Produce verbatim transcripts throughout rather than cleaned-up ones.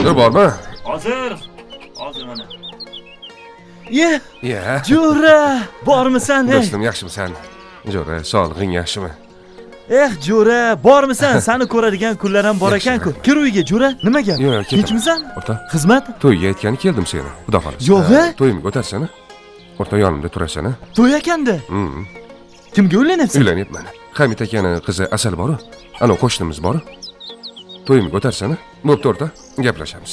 Hozir bormi? Hozir. Hozir mana. Ye, Ya. Jo'ra, bormisan? Eh, Do'stim, yaxshimisan? Jo'ra, sog'lig'ing yaxshimi? eh, Jo'ra, bormisan? Seni ko'radigan kunlar ham bor ekan-ku. Kir uyga, Jo'ra. Nima gap? Yo'q, ketaman. Tinchmisan? O'rta, Xizmat? to'yga aytgani keldim seni. Xudo xolasa. Yo'q-a? To'yimga o'tarsana. O'rta yonimda turasan-a? To'y ekanda. Hmm. Kimga uylanyapsan? Uylanyapman. Hamid akani qizi Asal bor-ku. Ana qo'shnimiz bor-ku. To'yimga o'tarsana. Bo'pti o'rta, gaplashamiz.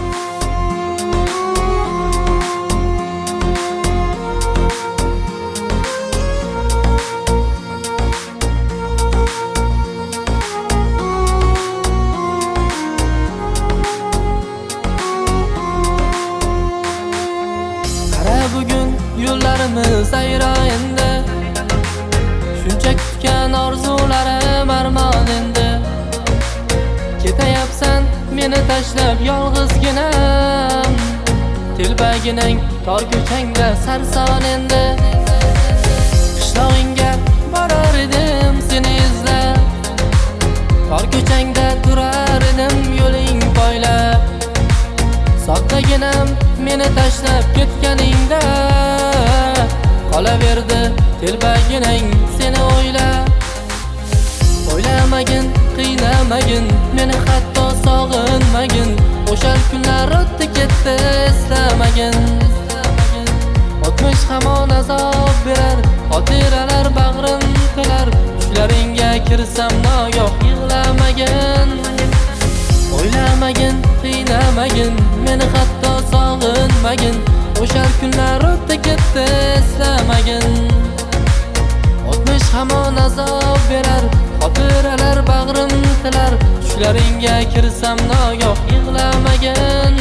Yo'llarimiz ayro endi, shuncha kutgan orzularim armon endi. Ketayapsan meni tashlab yolg'izginam, telbagining tor ko'changda sarson endi. Qishlog'ingga borar edim seni izlab, tor ko'changda turar edim yo'ling poylab. Soqdaginam meni tashlab ketganingda qolaverdi telbagining seni o'ylab. O'ylamagin, qiynamagin, meni hatto sog'inmagin. O'sha kunlar o'tdi ketdi eslamagin. O'tmish hamon azob berar, xotiralar bag'rim tilar. Tushlaringga kirsam nogoh yig'lamagin. O'ylamagin, qiynamagin, meni hatto sog'inmagin. O'sha kunlar o'tdi ketdi eslamagin. O'tmish hamon azob berar, xotiralar bag'rim tilar. Tushlaringga kirsam nogoh yig'lamagin.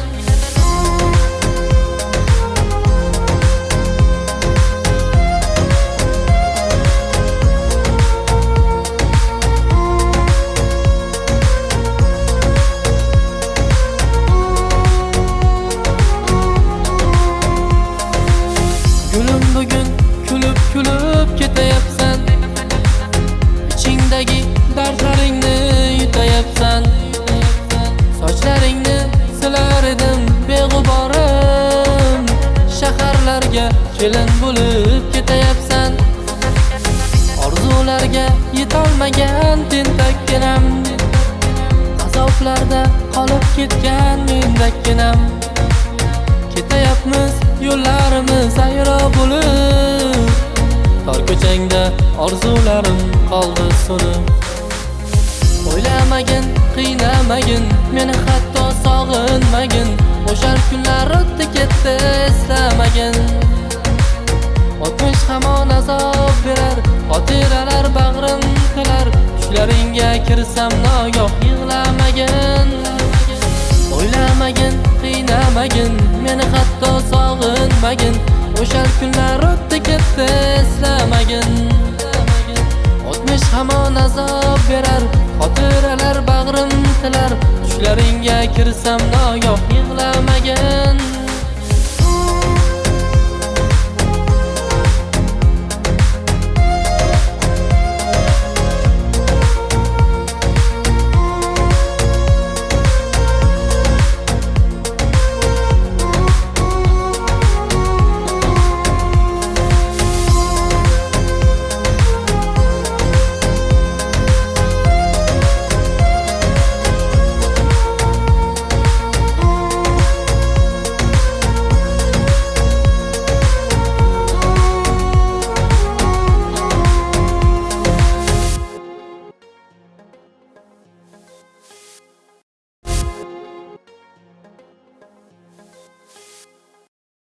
Bugun kulib kulib ketayapsan, ichingdagi dardlaringni yutayapsan. Sochlaringni silar edim beg'uborim, shaharlarga kelin bo'lib ketayapsan. Orzularga yetolmagan tentakkinam, azoblarda qolib ketgan mendakkinam. Ketayapmiz yo'llarimiz ayro bo'lib, tor ko'changda orzularim qoldi so'nib. O'ylamagin, qiynamagin, meni hatto sog'inmagin. O'sha kunlar o'tdi ketdi eslamagin. O'tmish hamon azob berar, xotiralar bag'rim tilar. Tushlaringga kirsam nogoh yig'lamagin. O'ylamagin, qiynamagin, meni hatto sog'inmagin. O'sha kunlar o'tdi ketdi eslamagin. O'tmish hamon azob berar, xotiralar bag'rim tilar. Tushlaringga kirsam nogoh yig'lamagin.